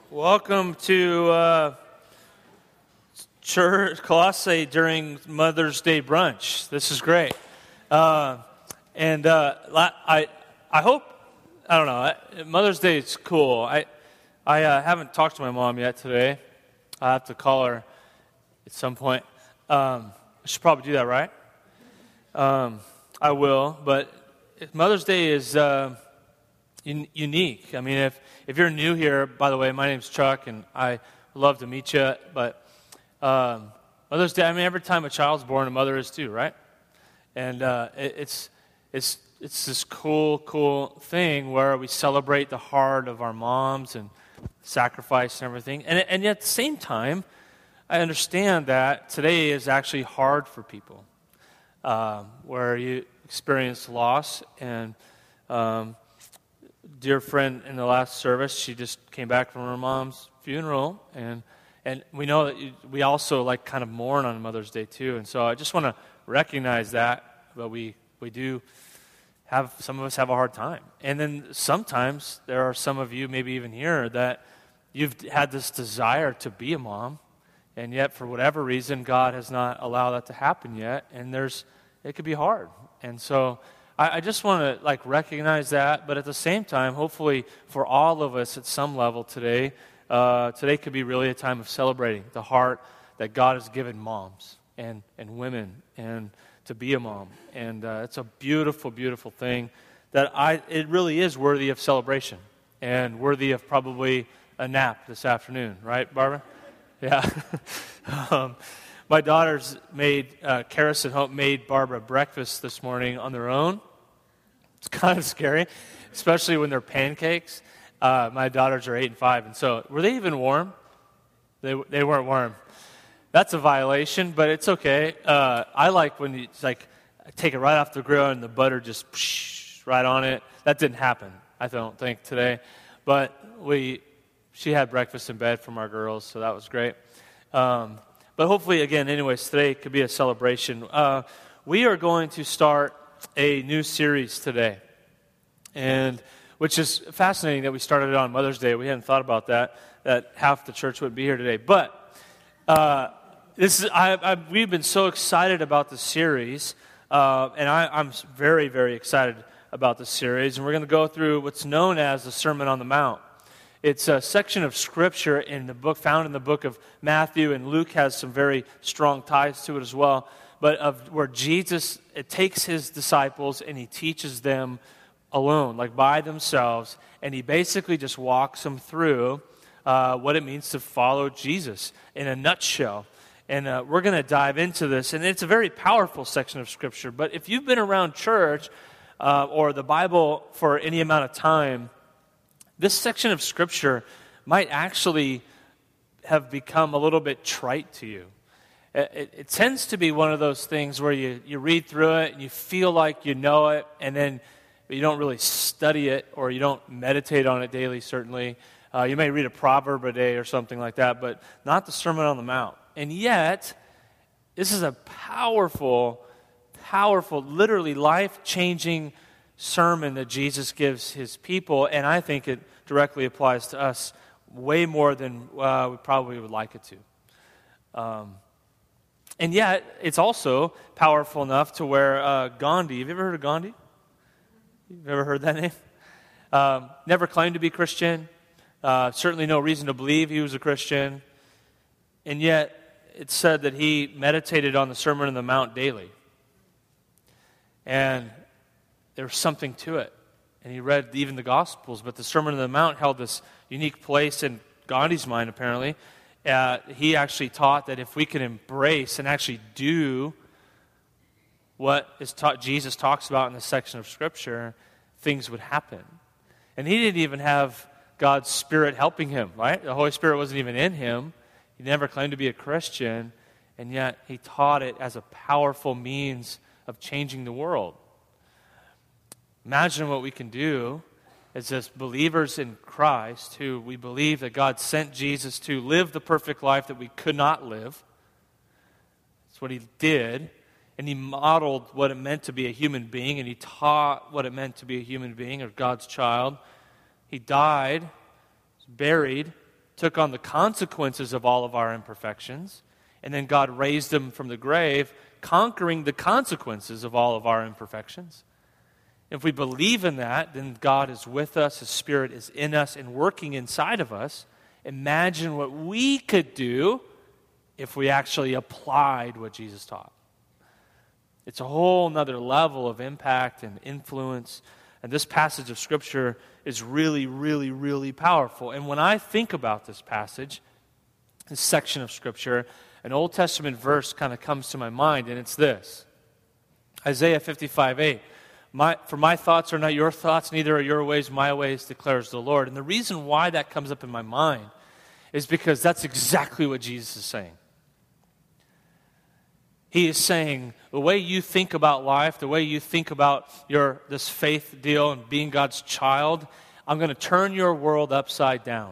Welcome to Church Colossae during Mother's Day brunch. This is great, I hope, I don't know. Mother's Day is cool. I haven't talked to my mom yet today. I have to call her at some point. I should probably do that, right? I will, but Mother's Day is unique. I mean, if you're new here, by the way, my name's Chuck, and I would love to meet you. But Mother's Day, I mean, every time a child's born, a mother is too, right? And it's this cool thing where we celebrate the heart of our moms and sacrifice and everything. And yet at the same time, I understand that today is actually hard for people, where you experience loss. And dear friend in the last service, she just came back from her mom's funeral, and we know that we also kind of mourn on Mother's Day too. And so I just want to recognize that, but we do have, some of us have a hard time. And then sometimes there are some of you, maybe even here, that you've had this desire to be a mom, and yet for whatever reason, God has not allowed that to happen yet, and it could be hard. And so I just want to recognize that, but at the same time, hopefully for all of us at some level today, today could be really a time of celebrating the heart that God has given moms and women, and to be a mom. And it's a beautiful, beautiful thing that it really is worthy of celebration and worthy of probably a nap this afternoon, right, Barbara? Yeah. My daughters Karis and Hope made Barbara breakfast this morning on their own. It's kind of scary, especially when they're pancakes. My daughters are 8 and 5, and so were they even warm? They weren't warm. That's a violation, but it's okay. I like when you take it right off the grill and the butter just right on it. That didn't happen, I don't think, today. But she had breakfast in bed from our girls, so that was great. But hopefully, again, anyways, today could be a celebration. We are going to start a new series today, and which is fascinating that we started it on Mother's Day. We hadn't thought about that half the church would be here today. But we've been so excited about the series, and I'm very, very excited about the series. And we're going to go through what's known as the Sermon on the Mount. It's a section of Scripture found in the book of Matthew, and Luke has some very strong ties to it as well. But where Jesus takes his disciples and he teaches them alone, by themselves, and he basically just walks them through what it means to follow Jesus in a nutshell. And we're going to dive into this, and it's a very powerful section of Scripture. But if you've been around church or the Bible for any amount of time, this section of Scripture might actually have become a little bit trite to you. It tends to be one of those things where you read through it and you feel like you know it, and then you don't really study it, or you don't meditate on it daily, certainly. You may read a proverb a day or something like that, but not the Sermon on the Mount. And yet, this is a powerful, literally life-changing sermon that Jesus gives his people, and I think it directly applies to us way more than we probably would like it to. And yet, it's also powerful enough to where Gandhi, have you ever heard of Gandhi? You've ever heard that name? Never claimed to be Christian. Certainly no reason to believe he was a Christian. And yet, it's said that he meditated on the Sermon on the Mount daily. And there was something to it. And he read even the Gospels, but the Sermon on the Mount held this unique place in Gandhi's mind, apparently. He actually taught that if we can embrace and actually do what Jesus talks about in this section of Scripture, things would happen. And he didn't even have God's Spirit helping him, right? The Holy Spirit wasn't even in him. He never claimed to be a Christian, and yet he taught it as a powerful means of changing the world. Imagine what we can do as believers in Christ, who we believe that God sent Jesus to live the perfect life that we could not live. That's what he did. And he modeled what it meant to be a human being, and he taught what it meant to be a human being or God's child. He died, was buried, took on the consequences of all of our imperfections, and then God raised him from the grave, conquering the consequences of all of our imperfections. If we believe in that, then God is with us, His Spirit is in us and working inside of us. Imagine what we could do if we actually applied what Jesus taught. It's a whole nother level of impact and influence. And this passage of Scripture is really, really, really powerful. And when I think about this passage, this section of Scripture, an Old Testament verse kind of comes to my mind, and it's this. Isaiah 55:8. For my thoughts are not your thoughts, neither are your ways my ways, declares the Lord. And the reason why that comes up in my mind is because that's exactly what Jesus is saying. He is saying, the way you think about life, the way you think about this faith deal and being God's child, I'm going to turn your world upside down.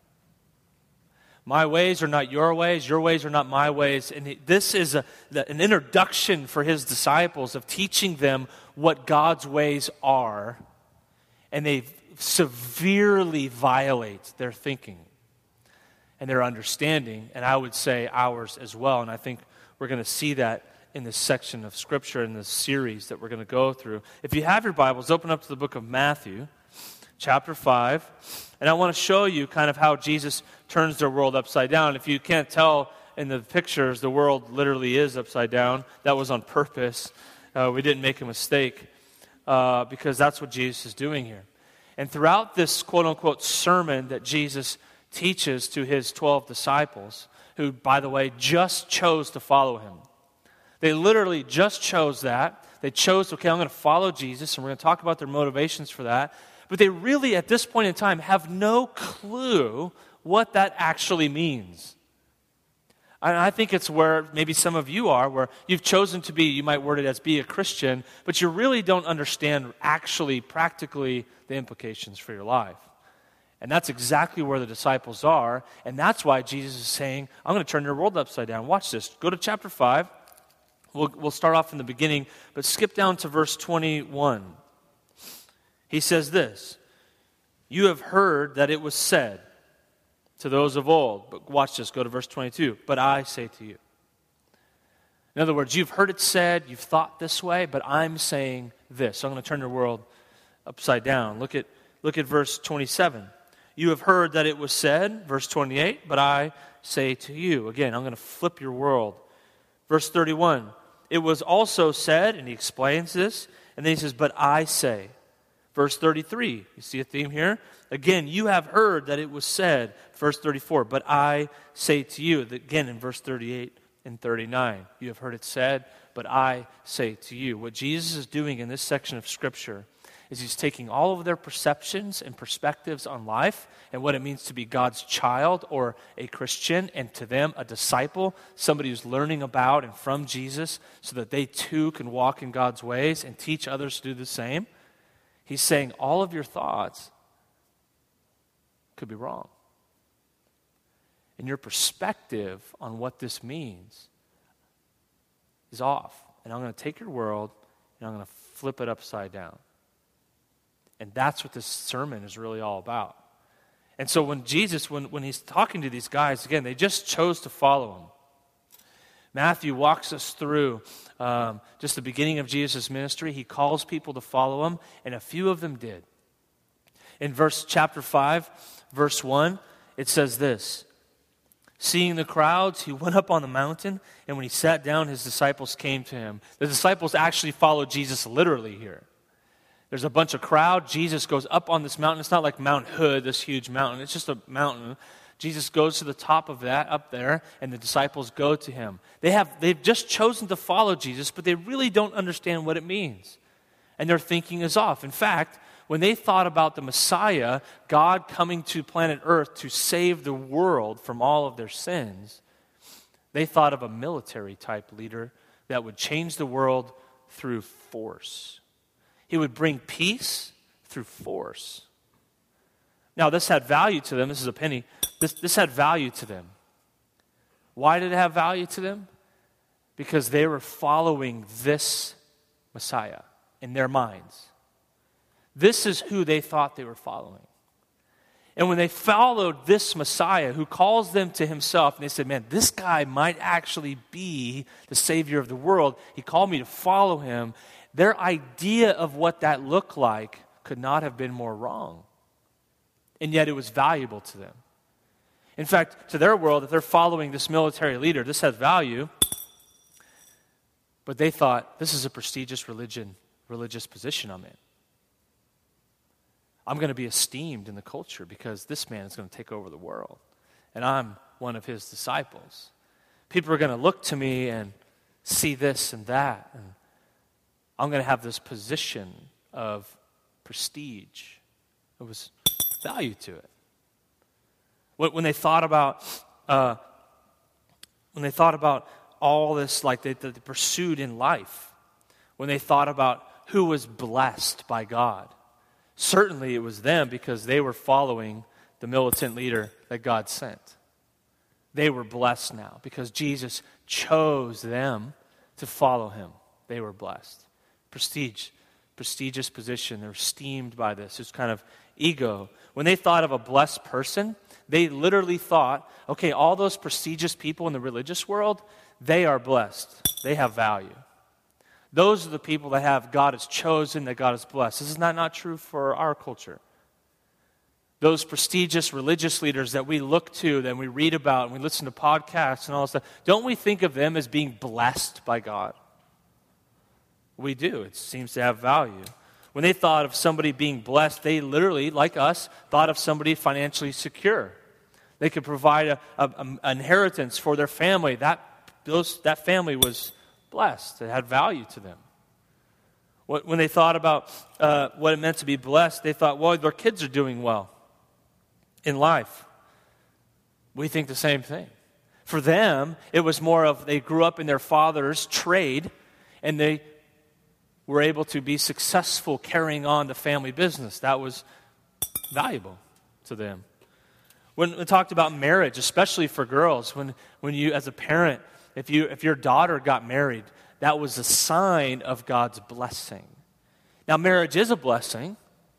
My ways are not your ways are not my ways. And this is an introduction for his disciples of teaching them what God's ways are. And they severely violate their thinking and their understanding, and I would say ours as well. And I think we're going to see that in this section of Scripture, in this series that we're going to go through. If you have your Bibles, open up to the book of Matthew, chapter 5. And I want to show you kind of how Jesus turns their world upside down. If you can't tell in the pictures, the world literally is upside down. That was on purpose. We didn't make a mistake because that's what Jesus is doing here. And throughout this quote-unquote sermon that Jesus teaches to his 12 disciples, who, by the way, just chose to follow him. They literally just chose that. They chose, okay, I'm going to follow Jesus, and we're going to talk about their motivations for that. But they really, at this point in time, have no clue what that actually means. And I think it's where maybe some of you are, where you've chosen to be, you might word it as be a Christian, but you really don't understand actually, practically, the implications for your life. And that's exactly where the disciples are, and that's why Jesus is saying, I'm going to turn your world upside down. Watch this. Go to chapter 5. We'll start off in the beginning, but skip down to verse 21. He says this, you have heard that it was said to those of old. But watch this, go to verse 22. But I say to you. In other words, you've heard it said, you've thought this way, but I'm saying this. So I'm going to turn your world upside down. Look at verse 27. You have heard that it was said, verse 28, but I say to you. Again, I'm going to flip your world. Verse 31. It was also said, and he explains this, and then he says, but I say. Verse 33, you see a theme here? Again, you have heard that it was said, verse 34, but I say to you. Again, in verse 38 and 39, you have heard it said, but I say to you. What Jesus is doing in this section of Scripture is he's taking all of their perceptions and perspectives on life and what it means to be God's child or a Christian, and to them, a disciple, somebody who's learning about and from Jesus so that they too can walk in God's ways and teach others to do the same. He's saying all of your thoughts could be wrong. And your perspective on what this means is off. And I'm going to take your world and I'm going to flip it upside down. And that's what this sermon is really all about. And so when Jesus, when he's talking to these guys, again, they just chose to follow him. Matthew walks us through just the beginning of Jesus' ministry. He calls people to follow him, and a few of them did. In chapter 5, verse 1, it says this, seeing the crowds, he went up on the mountain, and when he sat down, his disciples came to him. The disciples actually followed Jesus literally here. There's a bunch of crowd. Jesus goes up on this mountain. It's not like Mount Hood, this huge mountain. It's just a mountain. Jesus goes to the top of that up there, and the disciples go to him. They've just chosen to follow Jesus, but they really don't understand what it means. And their thinking is off. In fact, when they thought about the Messiah, God coming to planet Earth to save the world from all of their sins, they thought of a military-type leader that would change the world through force. He would bring peace through force. Now, this had value to them. This is a penny. This had value to them. Why did it have value to them? Because they were following this Messiah in their minds. This is who they thought they were following. And when they followed this Messiah who calls them to himself, and they said, man, this guy might actually be the Savior of the world. He called me to follow him. Their idea of what that looked like could not have been more wrong. And yet it was valuable to them. In fact, to their world, if they're following this military leader, this has value. But they thought, this is a prestigious religious position I'm in. I'm going to be esteemed in the culture because this man is going to take over the world. And I'm one of his disciples. People are going to look to me and see this and that. And I'm going to have this position of prestige. There was value to it. When they thought about all this, like they pursued in life, when they thought about who was blessed by God, certainly it was them because they were following the militant leader that God sent. They were blessed now because Jesus chose them to follow him. They were blessed. Prestigious position. They're esteemed by this. It's kind of ego. When they thought of a blessed person, they literally thought, okay, all those prestigious people in the religious world, they are blessed. They have value. Those are the people that have God has chosen, that God has blessed. This is not true for our culture. Those prestigious religious leaders that we look to, that we read about, and we listen to podcasts and all that stuff, don't we think of them as being blessed by God? We do. It seems to have value. When they thought of somebody being blessed, they literally, like us, thought of somebody financially secure. They could provide an inheritance for their family. That family was blessed. It had value to them. When they thought about what it meant to be blessed, they thought, well, their kids are doing well in life. We think the same thing. For them, it was more of they grew up in their father's trade, and they were able to be successful carrying on the family business. That was valuable to them. When we talked about marriage, especially for girls, when you, as a parent, if your daughter got married, that was a sign of God's blessing. Now, marriage is a blessing,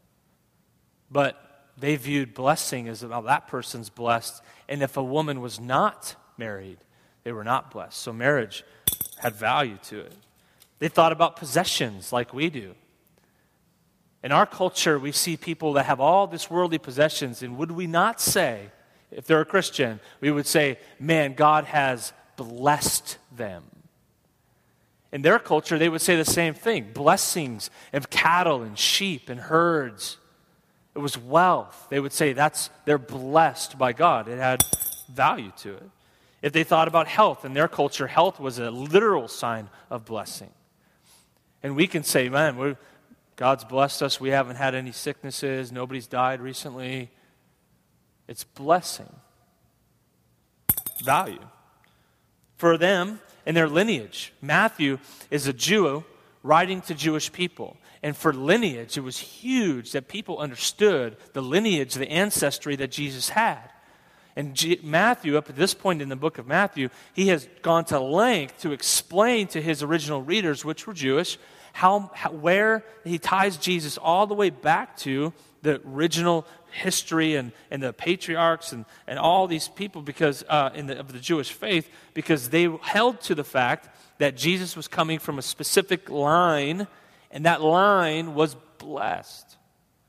but they viewed blessing as, well, that person's blessed, and if a woman was not married, they were not blessed. So marriage had value to it. They thought about possessions like we do. In our culture, we see people that have all this worldly possessions, and would we not say, if they're a Christian, we would say, man, God has blessed them. In their culture, they would say the same thing. Blessings of cattle and sheep and herds. It was wealth. They would say they're blessed by God. It had value to it. If they thought about health, in their culture, health was a literal sign of blessing. And we can say, man, God's blessed us. We haven't had any sicknesses. Nobody's died recently. It's blessing. Value. For them, in their lineage, Matthew is a Jew writing to Jewish people. And for lineage, it was huge that people understood the lineage, the ancestry that Jesus had. And Matthew, up at this point in the book of Matthew, he has gone to length to explain to his original readers, which were Jewish, where he ties Jesus all the way back to the original history and the patriarchs and all these people because of the Jewish faith, because they held to the fact that Jesus was coming from a specific line, and that line was blessed.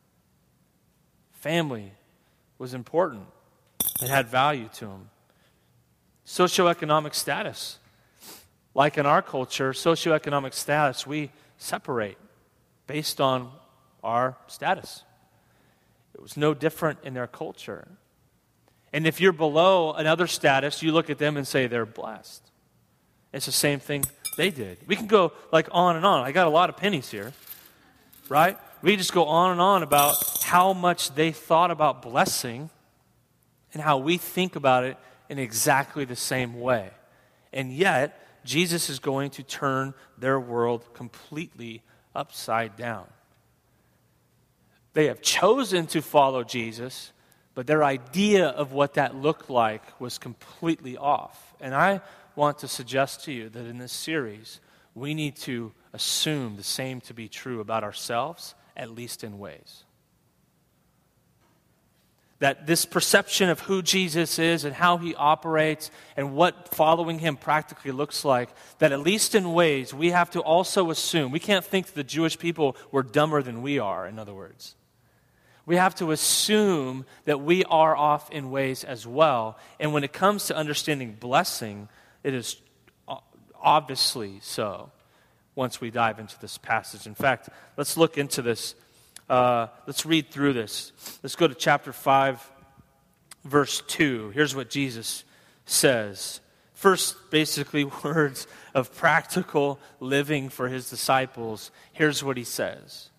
Family was important. It had value to him. Socioeconomic status. Like in our culture, socioeconomic status, we separate based on our status. It was no different in their culture. And if you're below another status, you look at them and say they're blessed. It's the same thing they did. We can go like on and on. I got a lot of pennies here, right? We just go on and on about how much they thought about blessing and how we think about it in exactly the same way. And yet, Jesus is going to turn their world completely upside down. They have chosen to follow Jesus, but their idea of what that looked like was completely off. And I want to suggest to you that in this series, we need to assume the same to be true about ourselves, at least in ways. That this perception of who Jesus is and how he operates and what following him practically looks like, that at least in ways we have to also assume, we can't think that the Jewish people were dumber than we are, in other words. We have to assume that we are off in ways as well. And when it comes to understanding blessing, it is obviously so once we dive into this passage. In fact, let's look into this. Let's read through this. Let's go to chapter 5, verse 2. Here's what Jesus says. First, basically, words of practical living for his disciples. Here's what he says.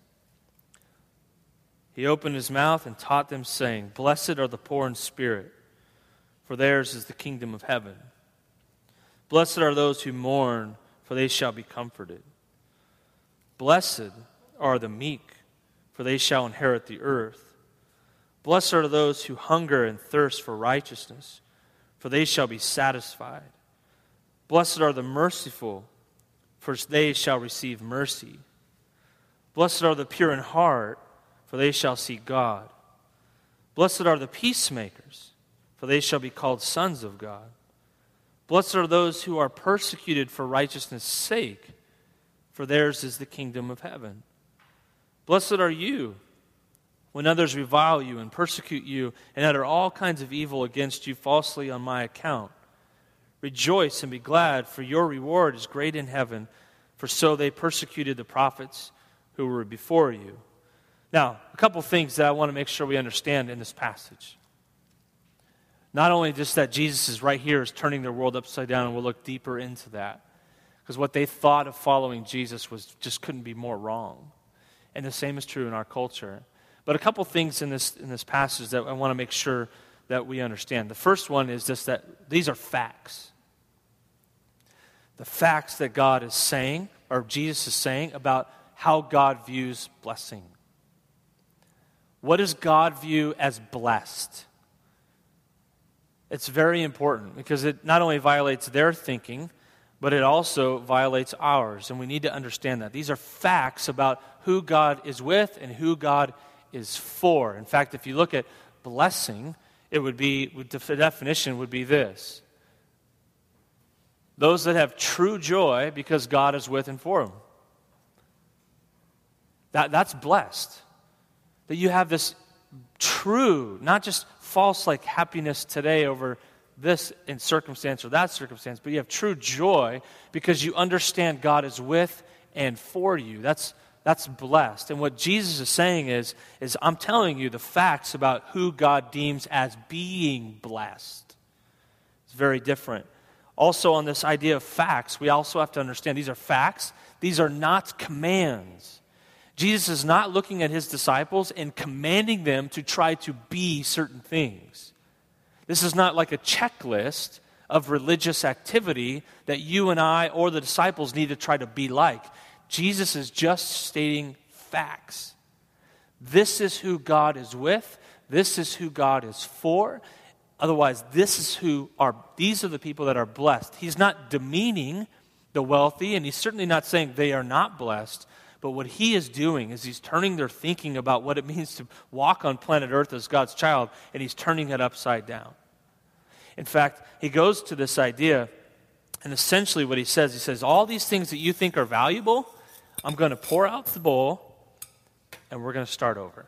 He opened his mouth and taught them, saying, "Blessed are the poor in spirit, for theirs is the kingdom of heaven. Blessed are those who mourn, for they shall be comforted. Blessed are the meek, for they shall inherit the earth. Blessed are those who hunger and thirst for righteousness, for they shall be satisfied. Blessed are the merciful, for they shall receive mercy. Blessed are the pure in heart, for they shall see God. Blessed are the peacemakers, for they shall be called sons of God. Blessed are those who are persecuted for righteousness' sake, for theirs is the kingdom of heaven. Blessed are you when others revile you and persecute you and utter all kinds of evil against you falsely on my account. Rejoice and be glad, for your reward is great in heaven, for so they persecuted the prophets who were before you." Now, a couple things that I want to make sure we understand in this passage. Not only just that Jesus is right here, is turning their world upside down, and we'll look deeper into that. Because what they thought of following Jesus was just couldn't be more wrong. And the same is true in our culture. But a couple things in this passage that I want to make sure that we understand. The first one is just that these are facts. The facts that God is saying, or Jesus is saying, about how God views blessing. What does God view as blessed? It's very important because it not only violates their thinking, but it also violates ours. And we need to understand that. These are facts about who God is with and who God is for. In fact, if you look at blessing, it would be, the definition would be this: those that have true joy because God is with and for them. That's blessed. That you have this true, not just false like happiness today over this in circumstance or that circumstance, but you have true joy because you understand God is with and for you. That's blessed. And what Jesus is saying is I'm telling you the facts about who God deems as being blessed. It's very different. Also, on this idea of facts, we also have to understand these are facts. These are not commands. Jesus is not looking at his disciples and commanding them to try to be certain things. This is not like a checklist of religious activity that you and I or the disciples need to try to be like. Jesus is just stating facts. This is who God is with. This is who God is for. Otherwise, these are the people that are blessed. He's not demeaning the wealthy, and he's certainly not saying they are not blessed. But what he is doing is he's turning their thinking about what it means to walk on planet Earth as God's child, and he's turning it upside down. In fact, he goes to this idea, and essentially what he says, all these things that you think are valuable, I'm going to pour out the bowl, and we're going to start over.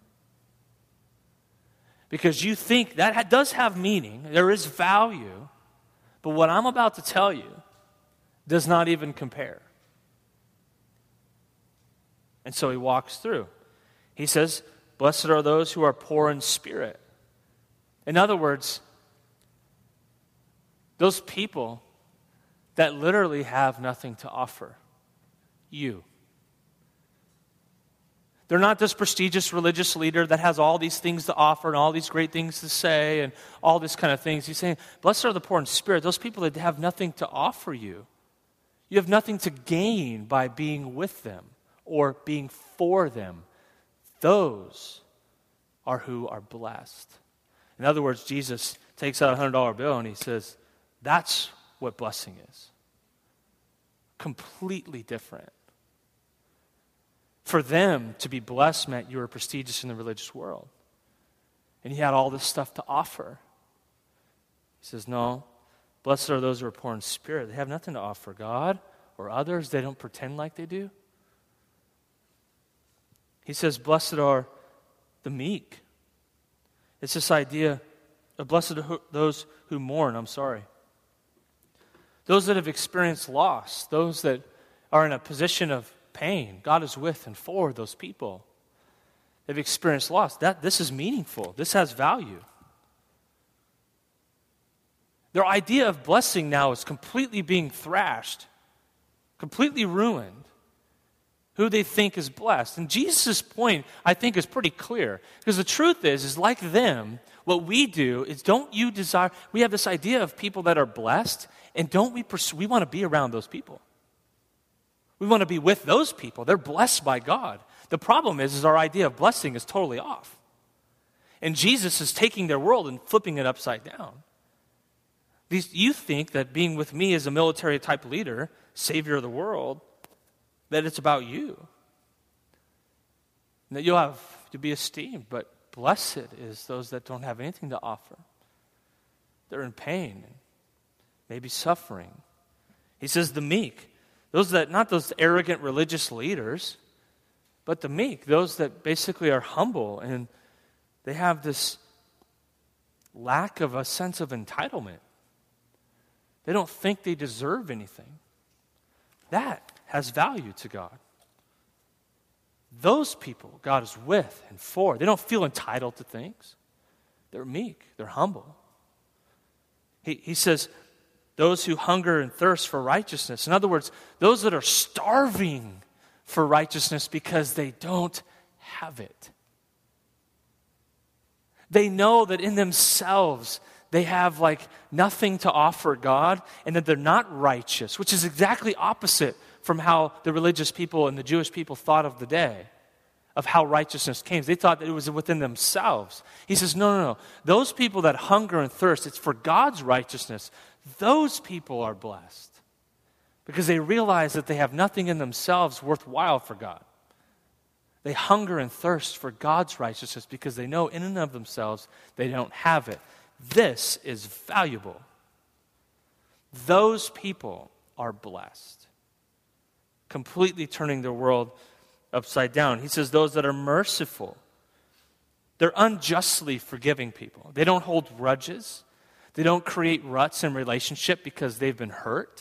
Because you think that does have meaning, there is value, but what I'm about to tell you does not even compare. And so he walks through. He says, blessed are those who are poor in spirit. In other words, those people that literally have nothing to offer. You. They're not this prestigious religious leader that has all these things to offer and all these great things to say and all this kind of things. He's saying, blessed are the poor in spirit, those people that have nothing to offer you. You have nothing to gain by being with them or being for them. Those are who are blessed. In other words, Jesus takes out a $100 bill and he says, that's what blessing is. Completely different. For them to be blessed meant you were prestigious in the religious world. and he had all this stuff to offer. He says, no, blessed are those who are poor in spirit. They have nothing to offer God or others. They don't pretend like they do. He says, blessed are the meek. It's this idea of blessed are those who mourn, those that have experienced loss, those that are in a position of pain. God is with and for those people. They've experienced loss. This is meaningful. This has value. Their idea of blessing now is completely being thrashed, completely ruined. Who they think is blessed. And Jesus' point, I think, is pretty clear. Because the truth is like them, what we do is we have this idea of people that are blessed, and we want to be around those people. We want to be with those people. They're blessed by God. The problem is our idea of blessing is totally off. And Jesus is taking their world and flipping it upside down. You think that being with me as a military type leader, savior of the world, that it's about you. And that you'll have to be esteemed, but blessed is those that don't have anything to offer. They're in pain, and maybe suffering. He says the meek, not those arrogant religious leaders, but the meek, those that basically are humble and they have this lack of a sense of entitlement. They don't think they deserve anything. That has value to God. Those people God is with and for. They don't feel entitled to things. They're meek. They're humble. He says, those who hunger and thirst for righteousness. In other words, those that are starving for righteousness because they don't have it. They know that in themselves they have nothing to offer God and that they're not righteous, which is exactly opposite from how the religious people and the Jewish people thought of the day, of how righteousness came. They thought that it was within themselves. He says, no. Those people that hunger and thirst, it's for God's righteousness. Those people are blessed because they realize that they have nothing in themselves worthwhile for God. They hunger and thirst for God's righteousness because they know in and of themselves they don't have it. This is valuable. Those people are blessed, completely turning their world upside down. He says those that are merciful, they're unjustly forgiving people. They don't hold grudges. They don't create ruts in relationship because they've been hurt.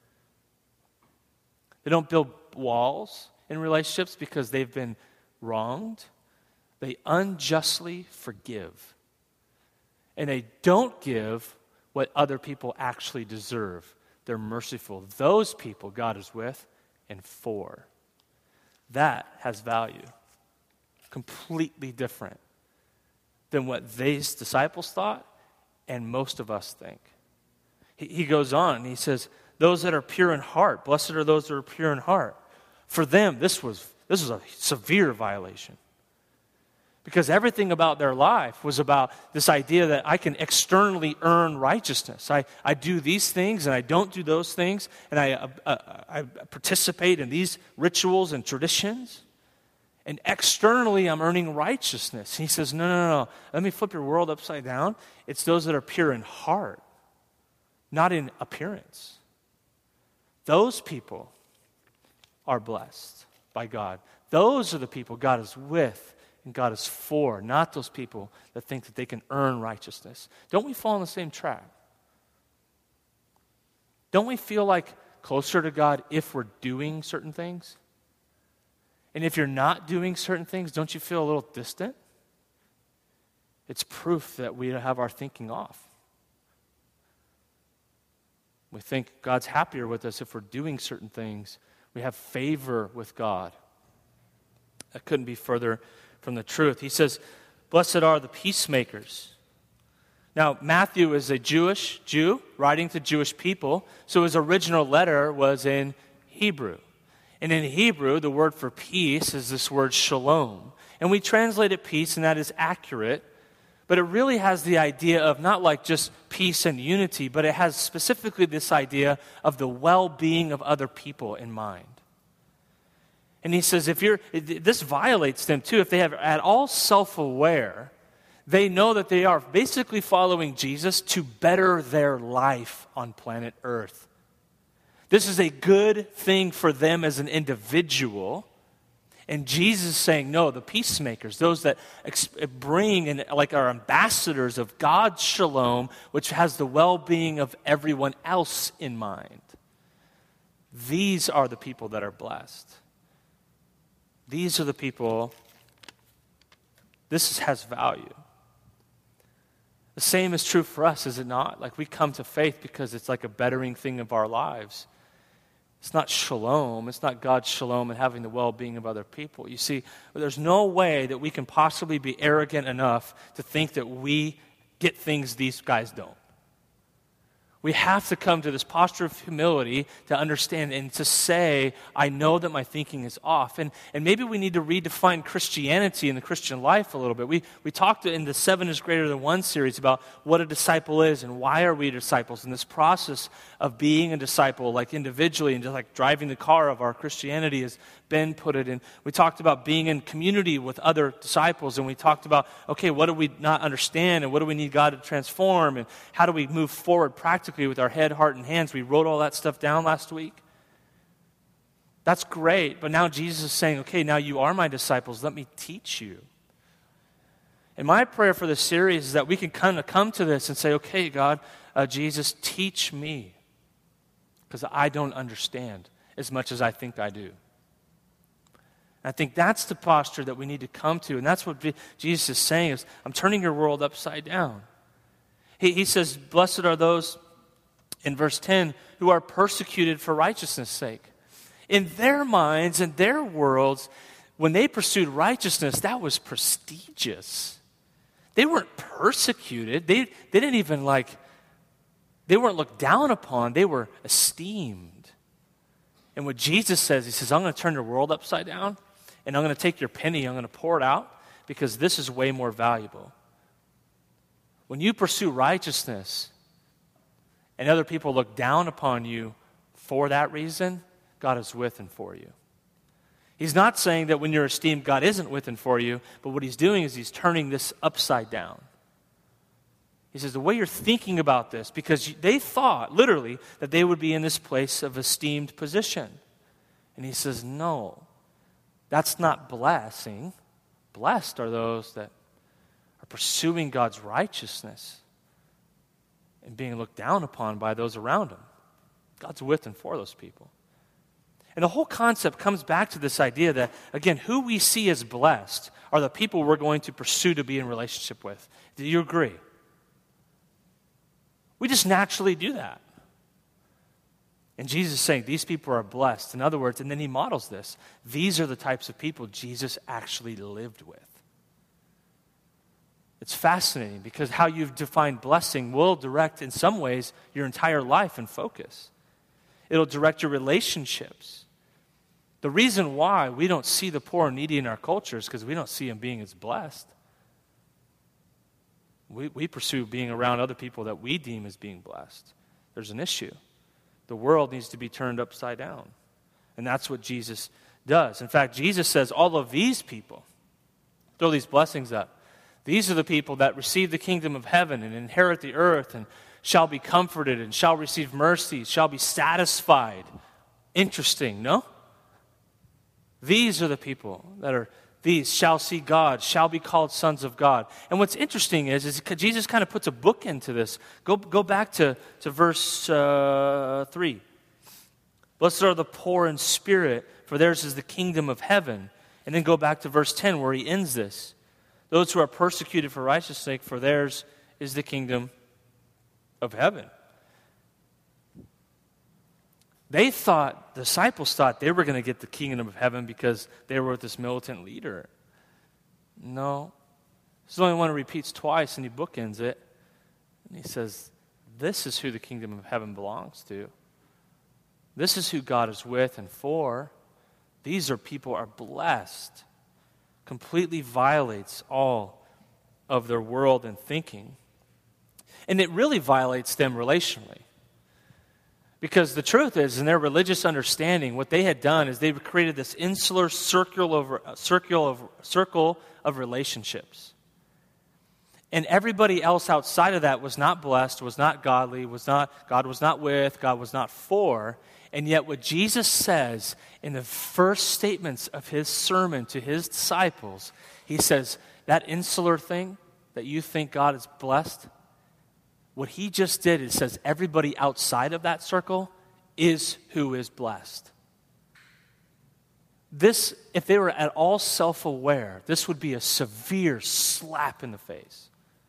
They don't build walls in relationships because they've been wronged. They unjustly forgive. And they don't give what other people actually deserve. They're merciful. Those people God is with and for. That has value. Completely different than what these disciples thought and most of us think. He goes on and he says, those that are pure in heart, blessed are those that are pure in heart. For them, this was a severe violation. Because everything about their life was about this idea that I can externally earn righteousness. I do these things and I don't do those things, and I participate in these rituals and traditions. And externally, I'm earning righteousness. He says, no. Let me flip your world upside down. It's those that are pure in heart, not in appearance. Those people are blessed by God. Those are the people God is with and God is for, not those people that think that they can earn righteousness. Don't we fall on the same track? Don't we feel like closer to God if we're doing certain things? And if you're not doing certain things, don't you feel a little distant? It's proof that we have our thinking off. We think God's happier with us if we're doing certain things. We have favor with God. That couldn't be further from the truth. He says, blessed are the peacemakers. Now, Matthew is a Jew writing to Jewish people, so his original letter was in Hebrew. And in Hebrew, the word for peace is this word shalom. And we translate it peace, and that is accurate. But it really has the idea of not like just peace and unity, but it has specifically this idea of the well-being of other people in mind. And he says, this violates them too. If they are at all self-aware They know that they are basically following Jesus to better their life on planet Earth. This is a good thing for them as an individual. And Jesus is saying, no, the peacemakers, those that bring and like are ambassadors of God's shalom, which has the well-being of everyone else in mind. These are the people that are blessed. These are the people, this has value. The same is true for us, is it not? Like we come to faith because it's like a bettering thing of our lives. It's not shalom. It's not God's shalom and having the well-being of other people. You see, there's no way that we can possibly be arrogant enough to think that we get things these guys don't. We have to come to this posture of humility to understand and to say, I know that my thinking is off. And maybe we need to redefine Christianity and the Christian life a little bit. We talked in the 7 is Greater Than 1 series about what a disciple is and why are we disciples. And this process of being a disciple, like individually and just like driving the car of our Christianity, as Ben put it. And we talked about being in community with other disciples. And we talked about, okay, what do we not understand and what do we need God to transform? And how do we move forward practically with our head, heart, and hands? We wrote all that stuff down last week. That's great, but now Jesus is saying, okay, now you are my disciples. Let me teach you. And my prayer for this series is that we can kind of come to this and say, okay, God, Jesus, teach me, because I don't understand as much as I think I do. And I think that's the posture that we need to come to, and that's what Jesus is saying is, I'm turning your world upside down. He says, blessed are those, in verse 10, who are persecuted for righteousness' sake. In their minds and their worlds, when they pursued righteousness, that was prestigious. They weren't persecuted. They didn't even they weren't looked down upon. They were esteemed. And what Jesus says, he says, I'm going to turn your world upside down, and I'm going to take your penny, I'm going to pour it out, because this is way more valuable. When you pursue righteousness and other people look down upon you for that reason, God is with and for you. He's not saying that when you're esteemed, God isn't with and for you, but what he's doing is he's turning this upside down. He says, the way you're thinking about this, because they thought, literally, that they would be in this place of esteemed position. And he says, no, that's not blessing. Blessed are those that are pursuing God's righteousness and being looked down upon by those around him. God's with and for those people. And the whole concept comes back to this idea that, again, who we see as blessed are the people we're going to pursue to be in relationship with. Do you agree? We just naturally do that. And Jesus is saying these people are blessed. In other words, and then he models this. These are the types of people Jesus actually lived with. It's fascinating because how you've defined blessing will direct, in some ways, your entire life and focus. It'll direct your relationships. The reason why we don't see the poor and needy in our culture is because we don't see them being as blessed. We pursue being around other people that we deem as being blessed. There's an issue. The world needs to be turned upside down. And that's what Jesus does. In fact, Jesus says all of these people, throw these blessings up. These are the people that receive the kingdom of heaven and inherit the earth and shall be comforted and shall receive mercy, shall be satisfied. Interesting, no? These are the people that are, these shall see God, shall be called sons of God. And what's interesting is Jesus kind of puts a book into this. Go back to verse 3. Blessed are the poor in spirit, for theirs is the kingdom of heaven. And then go back to verse 10 where he ends this. Those who are persecuted for righteousness' sake, for theirs is the kingdom of heaven. The disciples thought they were going to get the kingdom of heaven because they were with this militant leader. No. This is the only one who repeats twice, and he bookends it. And he says, this is who the kingdom of heaven belongs to. This is who God is with and for. These are people are blessed. Completely violates all of their world and thinking. And it really violates them relationally. Because the truth is, in their religious understanding, what they had done is they've created this insular circle of relationships. And everybody else outside of that was not blessed, was not godly, God was not with, God was not for. And yet what Jesus says in the first statements of his sermon to his disciples, he says, that insular thing that you think God is blessed, what he just did is says everybody outside of that circle is who is blessed. This, if they were at all self-aware, this would be a severe slap in the face.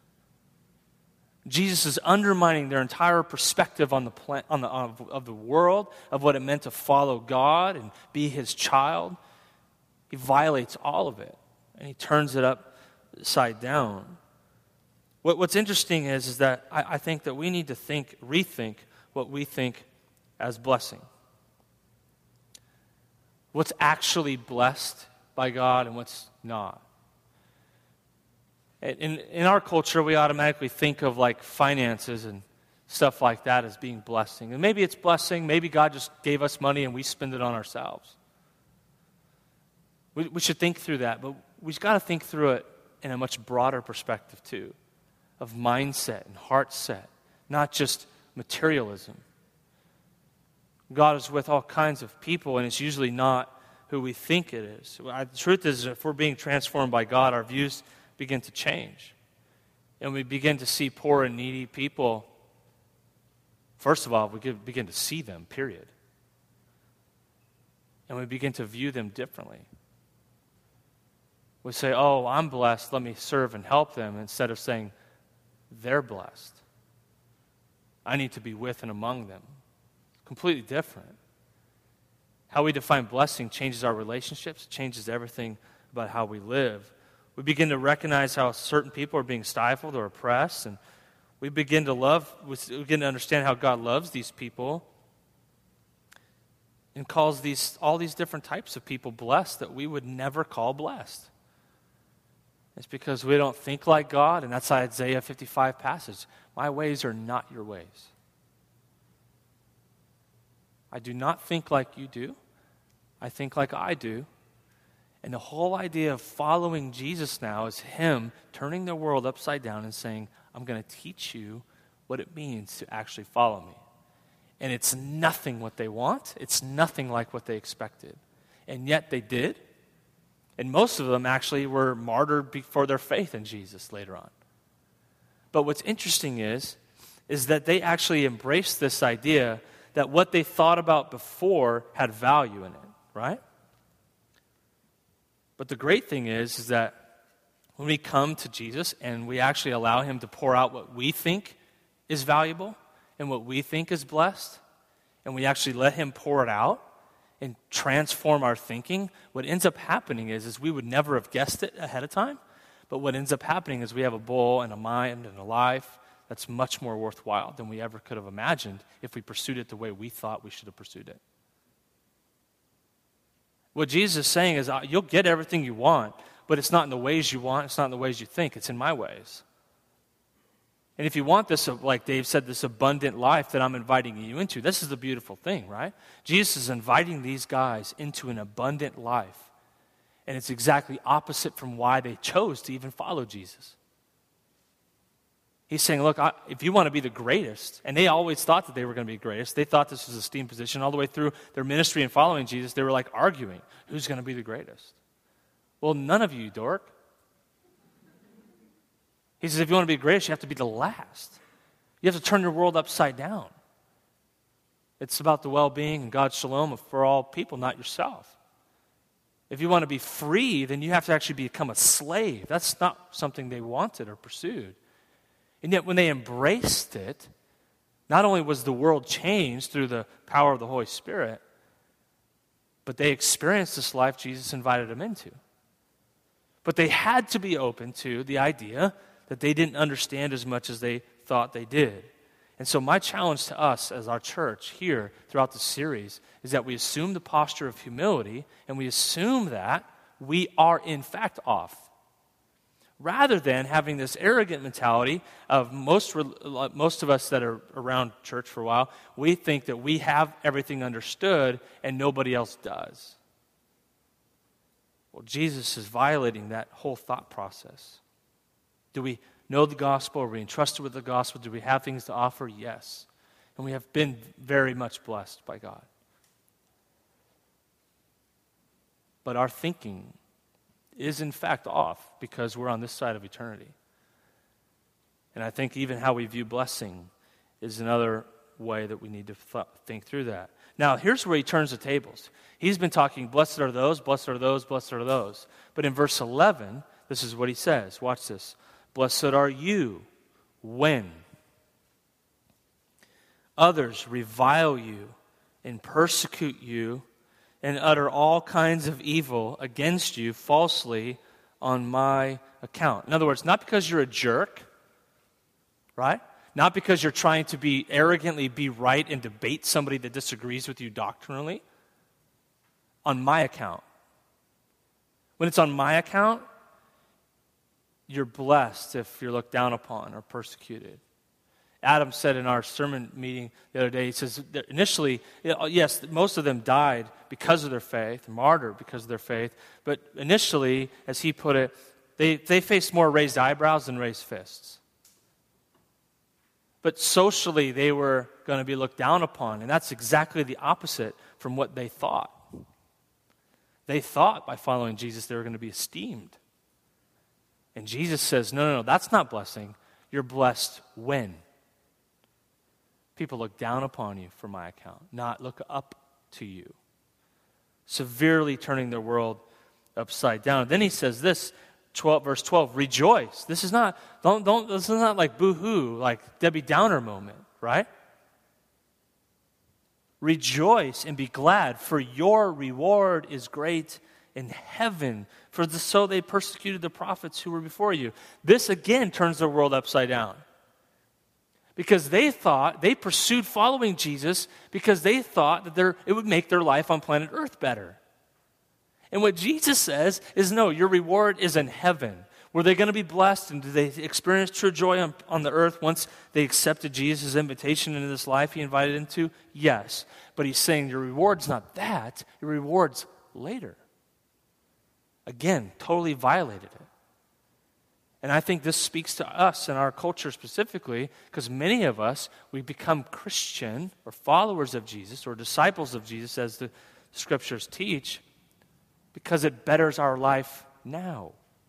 Jesus is undermining their entire perspective on of the world, of what it meant to follow God and be his child. He violates all of it, and he turns it upside down. What's interesting is that I think that we need to rethink what we think as blessing. What's actually blessed by God and what's not. In our culture, we automatically think of like finances and stuff like that as being blessing. And maybe it's blessing. Maybe God just gave us money and we spend it on ourselves. We should think through that, but we've got to think through it in a much broader perspective too, of mindset and heart set, not just materialism. God is with all kinds of people, and it's usually not who we think it is. The truth is, if we're being transformed by God, our views begin to change. And we begin to see poor and needy people. First of all, we begin to see them, period. And we begin to view them differently. We say, oh, I'm blessed, let me serve and help them, instead of saying, they're blessed. I need to be with and among them. Completely different. How we define blessing changes our relationships, changes everything about how we live. We begin to recognize how certain people are being stifled or oppressed, and we begin to understand how God loves these people and calls all these different types of people blessed that we would never call blessed. It's because we don't think like God, and that's Isaiah 55 passage. My ways are not your ways. I do not think like you do. I think like I do. And the whole idea of following Jesus now is him turning the world upside down and saying, I'm going to teach you what it means to actually follow me. And it's nothing what they want. It's nothing like what they expected. And yet they did. And most of them actually were martyred for their faith in Jesus later on. But what's interesting is that they actually embraced this idea that what they thought about before had value in it, right? But the great thing is that when we come to Jesus and we actually allow him to pour out what we think is valuable and what we think is blessed, and we actually let him pour it out and transform our thinking, what ends up happening is we would never have guessed it ahead of time, but what ends up happening is we have a goal and a mind and a life that's much more worthwhile than we ever could have imagined if we pursued it the way we thought we should have pursued it. What Jesus is saying is, you'll get everything you want, but it's not in the ways you want, it's not in the ways you think, it's in my ways. And if you want this, like Dave said, this abundant life that I'm inviting you into, this is the beautiful thing, right? Jesus is inviting these guys into an abundant life. And it's exactly opposite from why they chose to even follow Jesus. He's saying, look, if you want to be the greatest, and they always thought that they were going to be the greatest. They thought this was a esteemed position all the way through their ministry and following Jesus. They were like arguing, who's going to be the greatest? Well, none of you, dork. He says, if you want to be the greatest, you have to be the last. You have to turn your world upside down. It's about the well-being and God's shalom for all people, not yourself. If you want to be free, then you have to actually become a slave. That's not something they wanted or pursued. And yet when they embraced it, not only was the world changed through the power of the Holy Spirit, but they experienced this life Jesus invited them into. But they had to be open to the idea that they didn't understand as much as they thought they did. And so my challenge to us as our church here throughout the series is that we assume the posture of humility and we assume that we are in fact off. Rather than having this arrogant mentality of most of us that are around church for a while, we think that we have everything understood and nobody else does. Well, Jesus is violating that whole thought process. Do we know the gospel? Are we entrusted with the gospel? Do we have things to offer? Yes. And we have been very much blessed by God. But our thinking is in fact off because we're on this side of eternity. And I think even how we view blessing is another way that we need to think through that. Now, here's where he turns the tables. He's been talking, blessed are those, blessed are those, blessed are those. But in verse 11, this is what he says. Watch this. Blessed are you when others revile you and persecute you and utter all kinds of evil against you falsely on my account. In other words, not because you're a jerk, right? Not because you're trying to be arrogantly be right and debate somebody that disagrees with you doctrinally. On my account. When it's on my account, you're blessed if you're looked down upon or persecuted. Adam said in our sermon meeting the other day, he says that initially, yes, most of them died because of their faith, martyred because of their faith, but initially, as he put it, they faced more raised eyebrows than raised fists. But socially, they were going to be looked down upon, and that's exactly the opposite from what they thought. They thought by following Jesus they were going to be esteemed. And Jesus says, no, that's not blessing. You're blessed when people look down upon you for my account, not look up to you. Severely turning their world upside down. Then he says this, verse 12, rejoice. This is not like boo-hoo, like Debbie Downer moment, right? Rejoice and be glad, for your reward is great in heaven. For so they persecuted the prophets who were before you. This again turns the world upside down. Because they pursued following Jesus because they thought that it would make their life on planet Earth better. And what Jesus says is, no, your reward is in heaven. Were they going to be blessed and did they experience true joy on the earth once they accepted Jesus' invitation into this life he invited into? Yes. But he's saying your reward's not that, your reward's later. Again, totally violated it. And I think this speaks to us and our culture specifically because many of us, we become Christian or followers of Jesus or disciples of Jesus as the scriptures teach because it betters our life now.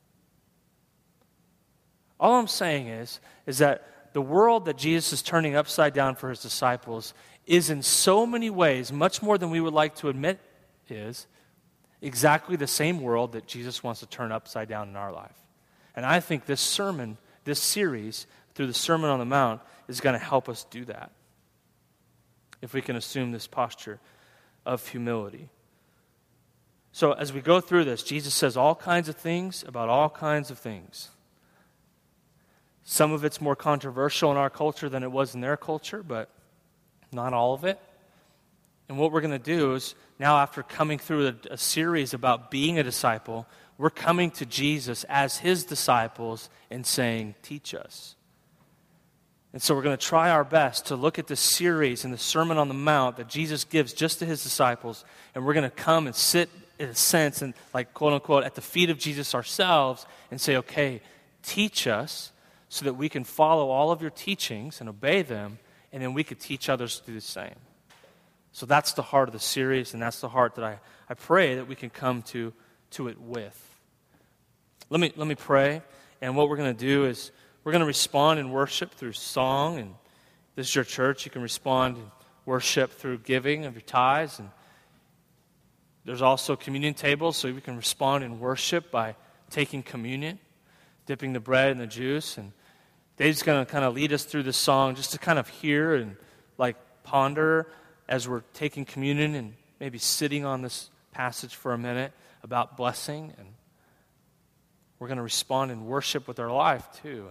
All I'm saying is that the world that Jesus is turning upside down for his disciples is in so many ways, much more than we would like to admit is, exactly the same world that Jesus wants to turn upside down in our life. And I think this sermon, this series, through the Sermon on the Mount, is going to help us do that. If we can assume this posture of humility. So as we go through this, Jesus says all kinds of things about all kinds of things. Some of it's more controversial in our culture than it was in their culture, but not all of it. And what we're going to do is, now after coming through a series about being a disciple, we're coming to Jesus as his disciples and saying, teach us. And so we're going to try our best to look at this series and the Sermon on the Mount that Jesus gives just to his disciples, and we're going to come and sit, in a sense, and like quote unquote, at the feet of Jesus ourselves and say, okay, teach us so that we can follow all of your teachings and obey them, and then we could teach others to do the same. So that's the heart of the series, and that's the heart that I pray that we can come to it with. Let me pray, and what we're going to do is we're going to respond in worship through song, and this is your church. You can respond in worship through giving of your tithes, and there's also communion tables, so we can respond in worship by taking communion, dipping the bread in the juice, and Dave's going to kind of lead us through this song just to kind of hear and like ponder as we're taking communion and maybe sitting on this passage for a minute about blessing, and we're going to respond in worship with our life too.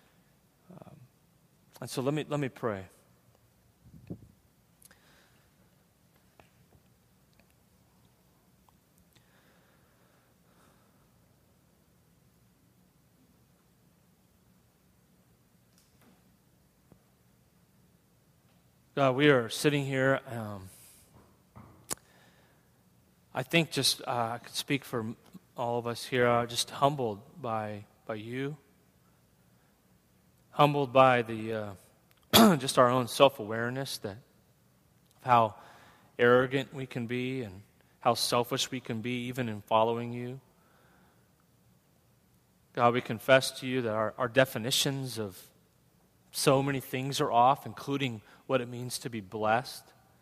And so let me pray. God, we are sitting here. I think just I could speak for all of us here. Just humbled by you. humbled by the just our own self-awareness of how arrogant we can be and how selfish we can be even in following you. God, we confess to you that our definitions of so many things are off, including what it means to be blessed.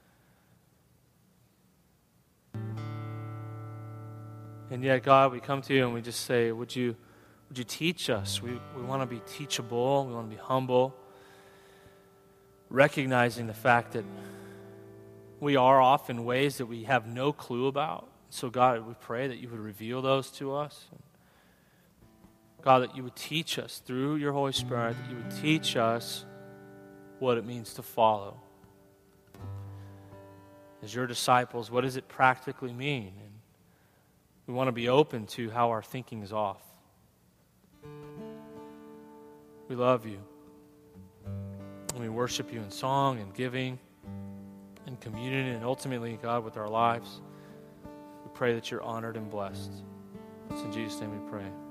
And yet, God, we come to you and we just say, would you teach us? We want to be teachable. We want to be humble, recognizing the fact that we are off in ways that we have no clue about. So, God, we pray that you would reveal those to us. God, that you would teach us through your Holy Spirit, that you would teach us what it means to follow. As your disciples, what does it practically mean? And we want to be open to how our thinking is off. We love you. And we worship you in song and giving and communion and ultimately, God, with our lives. We pray that you're honored and blessed. It's in Jesus' name we pray.